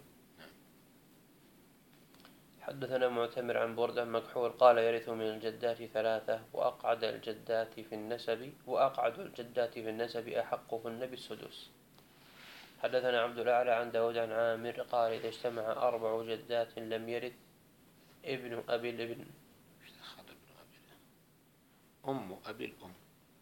حدثنا معتمر عن بردة مكحول قال يرث من الجدات 3 وأقعد الجدات في النسب أحقهن بالسدس. حدثنا عبد الأعلى عن داود عن عامر قال إذا اجتمع 4 جدات لم يرث ابن أبي الابن. ايش دخل ابن أبي الأم؟ أم أبي الأم.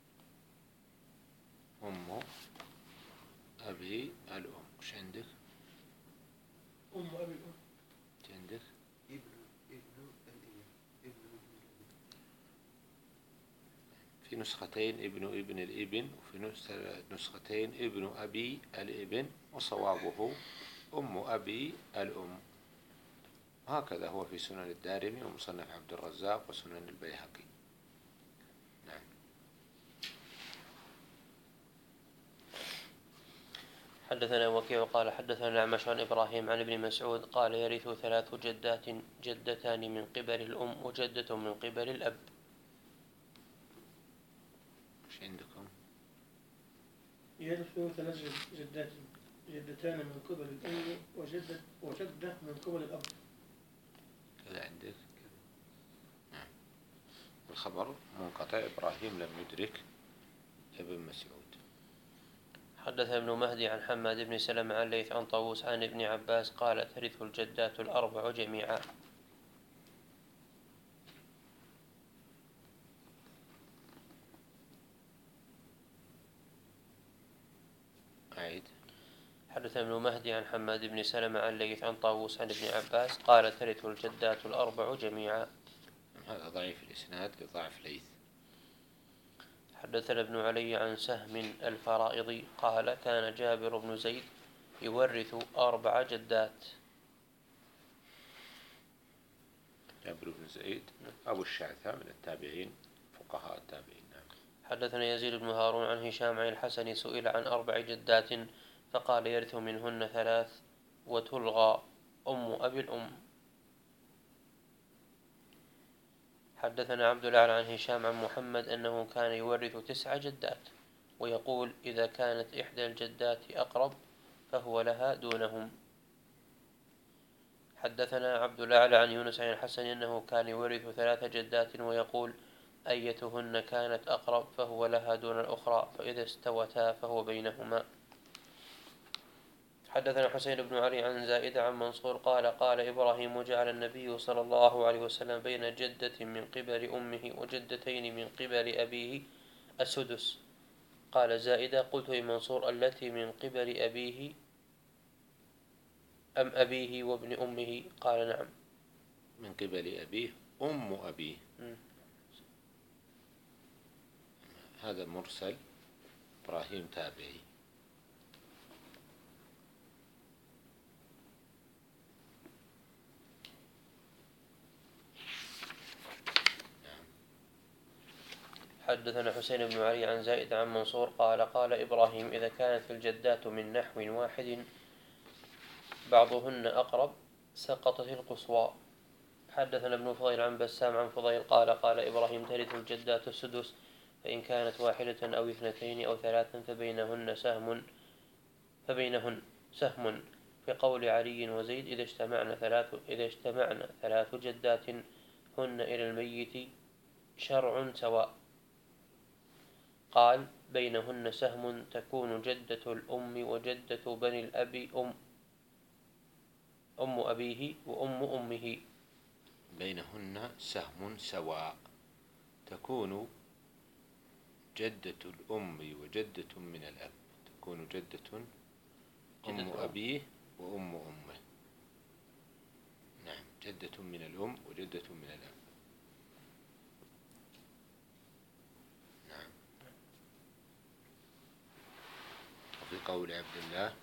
أم أبي الأم. ايش عندك؟ أم أبي الأم. ايش عندك؟ ابن الابن ابن في في نسختين ابن الابن، وفي نسختين ابن أبي الابن، وصوابه أم أبي الأم. هكذا هو في سنن الدارمي ومصنف عبد الرزاق وسنن البيهقي. نعم. حدثنا وكيع قال حدثنا الأعمش عن إبراهيم عن ابن مسعود قال يرث 3 جدات، جدتان من قبل الأم وجدة من قبل الأب. ايش عندكم؟ يرث 3 جدات، جدتان من قبل الأم وجدة من قبل الأب. كذا عندك. نعم. الخبر منقطع، إبراهيم لم يدرك ابن مسعود. حدث ابن مهدي عن حماد بن سلمة عن ليث عن طاووس عن ابن عباس قال ترث الجدات الأربع جميعا. أعيد. حدث ابن مهدي عن حماد بن سلمة عن ليث عن طاووس عن ابن عباس قال ترث الجدات الأربع جميعا. هذا ضعيف الإسناد لضعف ليث. حدثنا ابن علي عن سهم الفرائضي قال كان جابر بن زيد يورث 4 جدات. جابر بن زيد أبو الشعثاء من التابعين، فقهاء التابعين. نعم. حدثنا يزيد بن هارون عن هشام عن الحسن سئل عن 4 جدات فقال يرث منهن 3 وتلغى أم أبي الأم. حدثنا عبد الأعلى عن هشام عن محمد أنه كان يورث 9 جدات ويقول إذا كانت إحدى الجدات أقرب فهو لها دونهم. حدثنا عبد الأعلى عن يونس عن الحسن أنه كان يورث 3 جدات ويقول أيتهن كانت أقرب فهو لها دون الأخرى، فإذا استوتا فهو بينهما. حدثنا حسين بن علي عن زائدة عن منصور قال قال إبراهيم جعل النبي صلى الله عليه وسلم بين جدة من قبل أمه وجدتين من قبل أبيه السدس. قال زائدة قلت لمنصور التي من قبل أبيه أم أبيه وابن أمه؟ قال نعم. من قبل أبيه أم أبيه. هذا مرسل، إبراهيم تابعي. حدثنا حسين بن علي عن زائد عن منصور قال قال إبراهيم إذا كانت الجدات من نحو واحد بعضهن أقرب سقطت القصوى. حدثنا ابن فضيل عن بسام عن فضيل قال قال إبراهيم ترث الجدات السدس فإن كانت واحدة أو 2 أو 3 فبينهن سهم. في قول علي وزيد إذا اجتمعن 3 جدات هن إلى الميت شرع سواء. قال بينهن سهم تكون جدة الأم وجدة بني الأب أم أبيه وأم أمه. بينهن سهم سواء تكون جدة الأم وجدة من الأب، تكون جدة أم أبيه وأم أمه. نعم، جدة من الأم وجدة من الأب. نعم. وفي قول عبد الله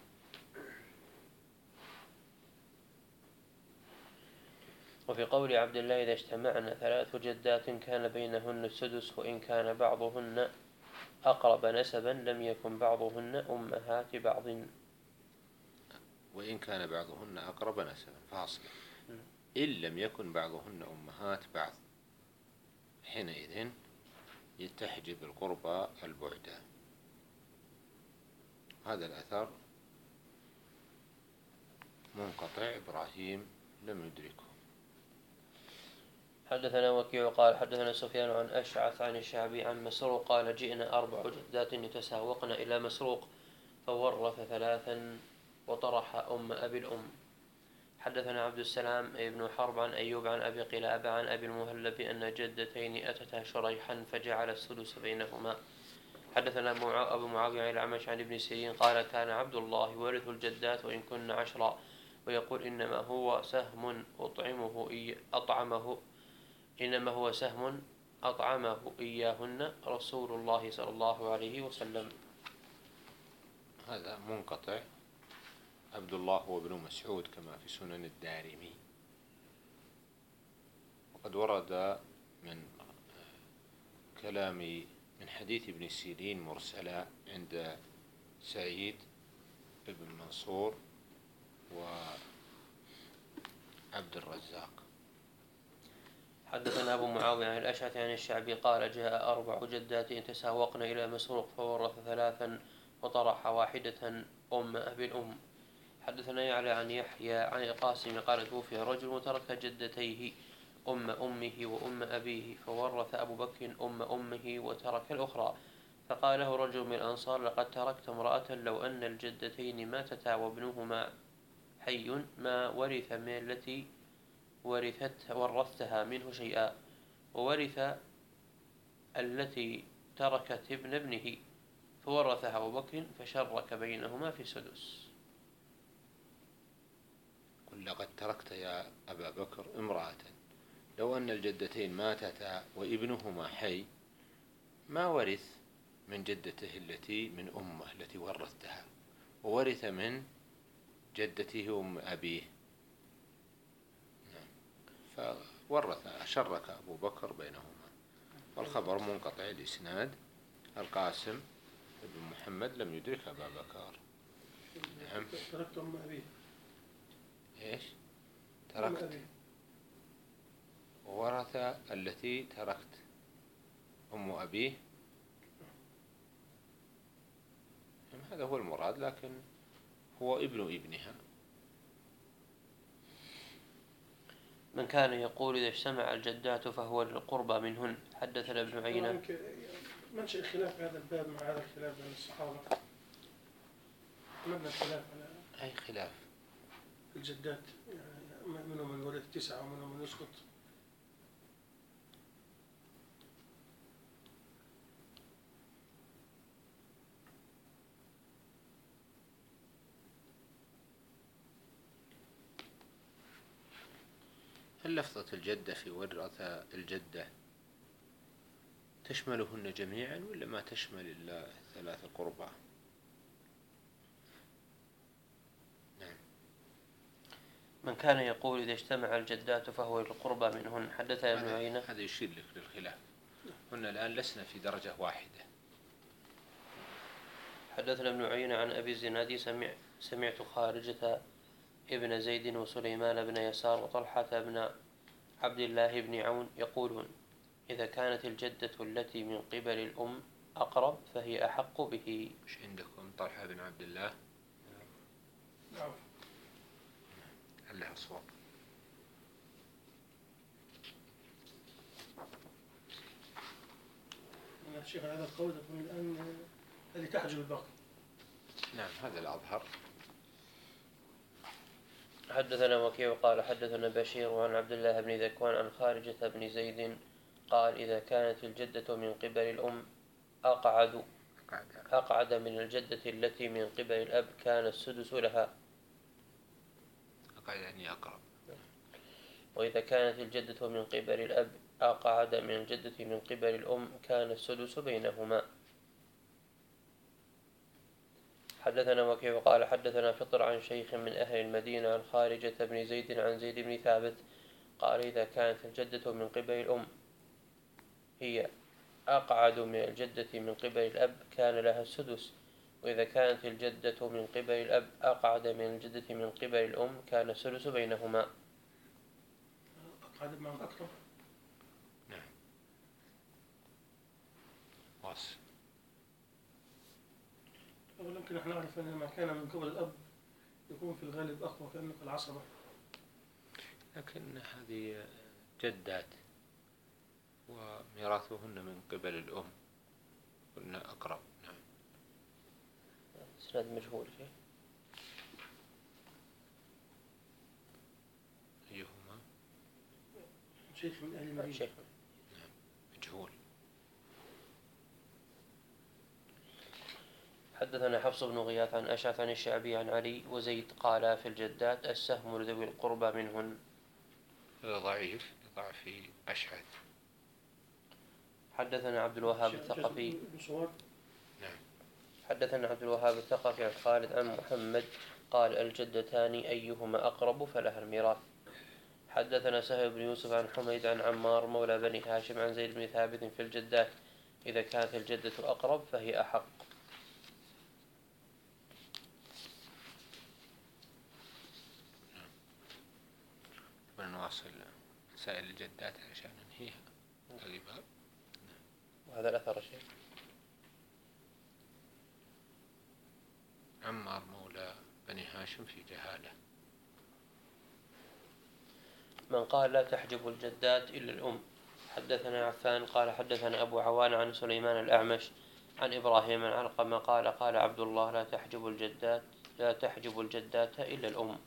إذا اجتمعن 3 جدات كان بينهن السدس وإن كان بعضهن أقرب نسبا لم يكن بعضهن أمهات بعض. وإن كان بعضهن أقرب نسبا فاصل، إن لم يكن بعضهن أمهات بعض حينئذ يتحجب القربى البعد. هذا الأثر منقطع، إبراهيم لم يدركه. حدثنا وكيع قال حدثنا سفيان عن أشعث عن الشعبي عن مسروق قال جئنا 4 جدات يتساوقن إلى مسروق فورث 3 وطرح أم أبي الأم. حدثنا عبد السلام بن حرب عن أيوب عن أبي قلابة عن أبي المهلب أن جدتين أتتا شريحا فجعل السدس بينهما. حدثنا أبو معاوية عن الأعمش عن ابن سيرين قال كان عبد الله يورث الجدات وإن كن 10 ويقول إنما هو سهم أطعمه إياهن رسول الله صلى الله عليه وسلم. هذا منقطع. عبد الله هو ابن مسعود كما في سنن الدارمي. وقد ورد من كلام من حديث ابن سيرين مرسلا عند سعيد بن منصور وعبد الرزاق. حدثنا أبو معاوية عن الأشعث عن الشعبي قال جاء 4 جدات تساوقن إلى مسروق فورث 3 وطرح واحدة أم أبي الأم. حدثنا يعلى عن يحيى عن القاسم قال توفي رجل وترك جدتيه أم أمه وأم أبيه فورث أبو بكر أم أمه وترك الأخرى. فقال له رجل من الأنصار لقد تركت امرأة لو أن الجدتين ماتتا وابنهما حي ما ورث من التي ورثتها منه شيئا وورث التي تركت ابن ابنه فورثها أبو بكر فشرك بينهما في السدس. قل لقد تركت يا أبا بكر امرأة لو أن الجدتين ماتتا وابنهما حي ما ورث من جدته التي من أمه التي ورثتها وورث من جدته أم أبيه. فورث شرك أبو بكر بينهما. والخبر منقطع الإسناد. القاسم بن محمد لم يدرك أبا بكر. نعم. تركت أم أبيه. إيش؟ أم تركت أبيه. وورث التي تركت أم أبيه. هذا هو المراد لكن هو ابن ابنها. من كان يقول إذا اجتمع الجدات فهو للقربى منهن. حدثنا ابن عيينة. منشأ الخلاف في هذا الباب مع هذا الخلاف بين الصحابة. مبنى الخلاف على أي خلاف في الجدات، يعني منهم من ورث 9 ومنهم من يسقط. هل لفظة الجدة في ورث الجدة تشملهن جميعا ولا ما تشمل إلا 3 قربى؟ نعم. من كان يقول إذا اجتمع الجدات فهو للقربى منهن. حدثنا ابن عيينة. هذا يشير لك للخلاف. قلنا الآن لسنا في درجة واحدة. حدثنا ابن عيينة عن أبي الزناد سمعت خارجة ابن زيد وسليمان بن يسار وطلحة بن عبد الله بن عون يقولون إذا كانت الجدة التي من قبل الأم أقرب فهي أحق به. مش عندكم طلحة بن عبد الله؟ نعم. هل له صواب؟ الشيخ هذا القول يقول الآن هذه تحجب الباقي. نعم هذا الأظهر. حدثنا وكيع قال حدثنا بشير عن عبد الله بن ذكوان عن خارجة بن زيد قال إذا كانت الجدة من قبل الأم أقعد من الجدة التي من قبل الأب كان السدس لها. أقعد يعني أقرب. وإذا كانت الجدة من قبل الأب أقعد من الجدة من قبل الأم كان السدس بينهما. حدثنا وكيع قال حدثنا فطر عن شيخ من أهل المدينة عن خارجة بن زيد عن زيد بن ثابت قال إذا كانت الجدة من قبل الأم هي أقعد من الجدة من قبل الأب كان لها السدس. وإذا كانت الجدة من قبل الأب أقعد من الجدة من قبل الأم كان السدس بينهما. أقعد معهم أكثر. نعم. واصل. ولكن نحن نعرف أن ما كان من قبل الأب يكون في الغالب أقوى كأنه العصبة. لكن هذه جدات وميراثهن من قبل الأم قلنا أقرب. نعم. إسناد مجهول فيه. أيهما؟ شيخ من أهل المدينة. نعم مجهول. حدثنا حفص بن غياث عن أشعث عن الشعبي عن علي وزيد قالا في الجدات السهم لذوي القربى منهن. هذا ضعيف ضعف في أشعث. حدثنا عبد الوهاب الثقفي بن صوار. حدثنا عبد الوهاب الثقفي عن خالد عن محمد قال الجدتان أيهما أقرب فلها الميراث. حدثنا سهل بن يوسف عن حميد عن عمار مولى بني هاشم عن زيد بن ثابت في الجدات إذا كانت الجدة أقرب فهي أحق. ونواصل سائل الجدات عشان ننهيها. وهذا الأثر شيء. عمار مولى بني هاشم في جهالة. من قال لا تحجب الجدات إلا الأم. حدثنا عفان قال حدثنا أبو عوان عن سليمان الأعمش عن إبراهيم عن علقمة قال قال عبد الله لا تحجب الجدات إلا الأم.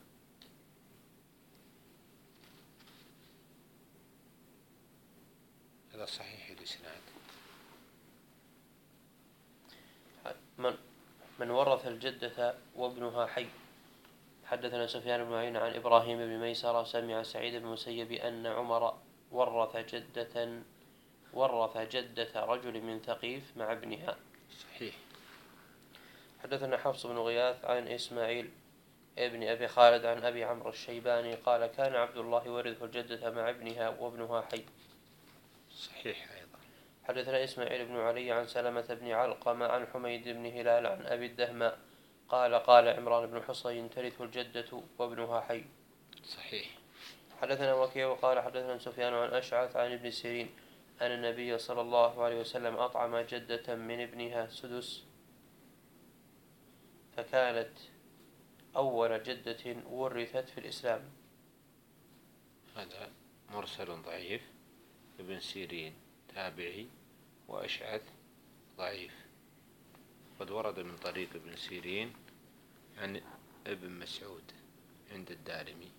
هذا صحيح الإسناد. من ورث الجدة وابنها حي. حدثنا سفيان بن عيينة عن إبراهيم بن ميسرة سمع سعيد بن المسيب أن عمر ورث جدة رجل من ثقيف مع ابنها. صحيح. حدثنا حفص بن غياث عن إسماعيل ابن أبي خالد عن أبي عمرو الشيباني قال كان عبد الله يورث الجدة مع ابنها وابنها حي. صحيح أيضا. حدثنا إسماعيل بن علي عن سلمة بن علقمة عن حميد بن هلال عن أبي الدهماء قال قال عمران بن حصين ترث الجدة وابنها حي. صحيح. حدثنا وكيع قال حدثنا سفيان عن أشعث عن ابن سيرين أن النبي صلى الله عليه وسلم أطعم جدة من ابنها سدس فكانت أول جدة ورثت في الإسلام. هذا مرسل ضعيف. ابن سيرين تابعي وأشعث ضعيف. قد ورد من طريق ابن سيرين عن ابن مسعود عند الدارمي.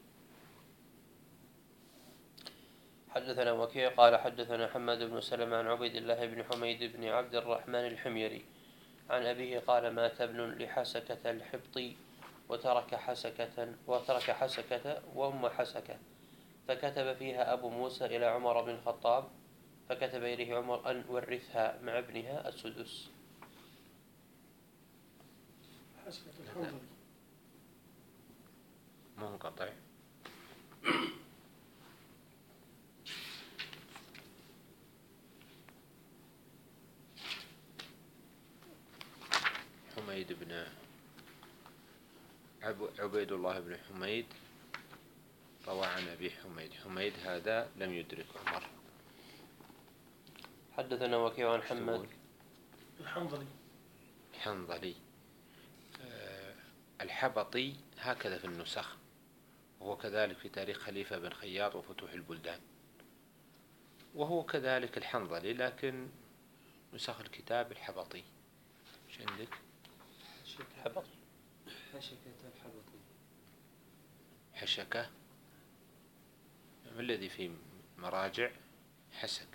حدثنا وكيع قال حدثنا حماد بن سلمة عن عبيد الله بن حميد بن عبد الرحمن الحميري عن أبيه قال مات ابن لحسكة الحبطي وترك حسكة وأم حسكة فكتب فيها أبو موسى إلى عمر بن الخطاب فكتب إليه عمر أن ورثها مع ابنها السدس. حسكة الحنظلي منقطع. حميد بن عبيد الله بن حميد روى عن أبي حميد هذا لم يدرك عمر. حدثنا وكيع عن حماد الحنظلي الحبطي هكذا في النسخ وهو كذلك في تاريخ خليفة بن خياط وفتوح البلدان وهو كذلك الحنظلي لكن نسخ الكتاب الحبطي. ايش عندك؟ حبطي حشكة الحبطي حشكة ما الذي في مراجع حسكة.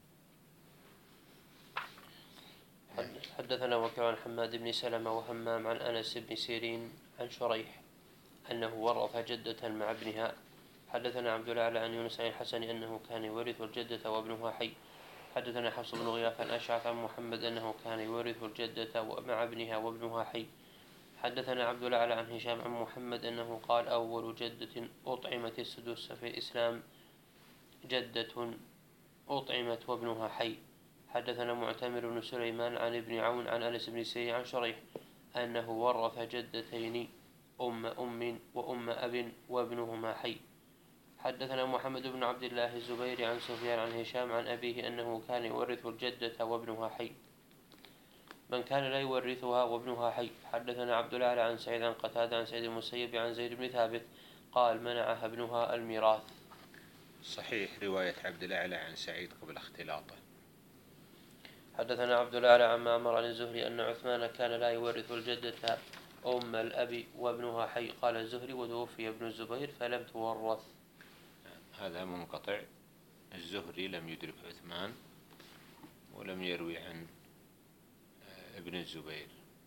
حدثنا وكيع عن حماد بن سلمة وهمام عن أنس بن سيرين عن شريح أنه ورث جدة مع ابنها. حدثنا عبد الأعلى عن يونس عن الحسن أنه كان يورث الجدة وابنها حي. حدثنا حفص بن غياث عن أشعث عن محمد أنه كان يورث الجدة مع ابنها وابنها حي. حدثنا عبد الأعلى عن هشام عن محمد أنه قال أول جدة أطعمت السدس في الإسلام جدة أطعمت وابنها حي. حدثنا معتمر بن سليمان عن ابن عون عن أنس بن سيرين عن شريح أنه ورث جدتين أم وأم أب وابنهما حي. حدثنا محمد بن عبد الله الزبيري عن سفيان عن هشام عن أبيه أنه كان يورث الجدة وابنها حي. من كان لا يورثها وابنها حي. حدثنا عبد الأعلى عن سعيد عن قتادة عن سعيد المسيب عن زيد بن ثابت قال منعها ابنها الميراث. صحيح رواية عبد الأعلى عن سعيد قبل اختلاطه. حدثنا عبد الأعلى عن معمر عن الزهري أن عثمان كان لا يورث الجدة أم الأب وابنها حي. قال الزهري وتوفي ابن الزبير فلم تورث. هذا منقطع. الزهري لم يدرك عثمان ولم يروي عن ابن الزبير.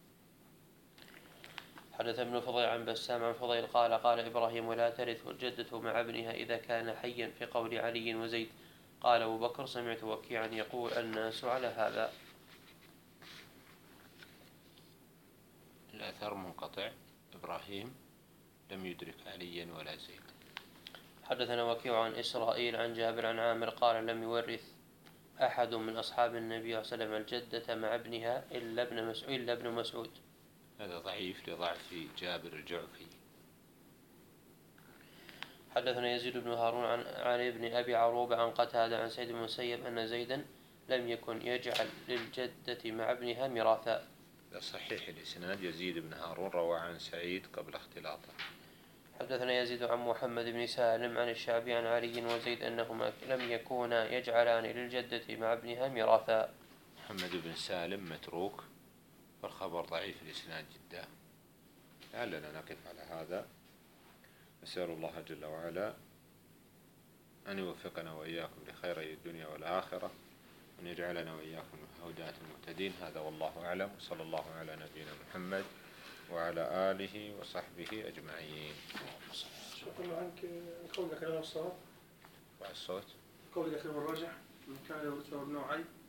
حدث ابن فضيل عن بسام عن فضيل قال قال إبراهيم لا ترث الجدة مع ابنها إذا كان حيا في قول علي وزيد. قال أبو بكر سمعت وكيعا يقول الناس على هذا. الأثر منقطع. إبراهيم لم يدرك عليا ولا زيد. حدثنا وكيع عن إسرائيل عن جابر عن عامر قال لم يورث أحد من أصحاب النبي صلى الله عليه وسلم الجدة مع ابنها إلا ابن مسعود. هذا ضعيف لضعف جابر الجعفي. حدثنا يزيد بن هارون عن ابن أبي عروبة عن قتادة عن سعيد بن المسيب أن زيدا لم يكن يجعل للجدة مع ابنها ميراثا. صحيح الإسناد. يزيد بن هارون روى عن سعيد قبل اختلاطه. حدثنا يزيد عن محمد بن سالم عن الشعبي عن علي وزيد أنهما لم يكونا يجعلان للجدة مع ابنها ميراثا. محمد بن سالم متروك والخبر ضعيف الإسناد جدا. لعلنا نقف على هذا. نسأل الله جل وعلا أن يوفقنا وإياكم لخيري الدنيا والآخرة وأن يجعلنا وإياكم من هداة المهتدين. هذا والله أعلم. وصلى الله على نبينا محمد وعلى آله وصحبه أجمعين. شكرا عنك. قولك على الصواب والصوت قولك أخي الراجح من كان يورثه ابنه علي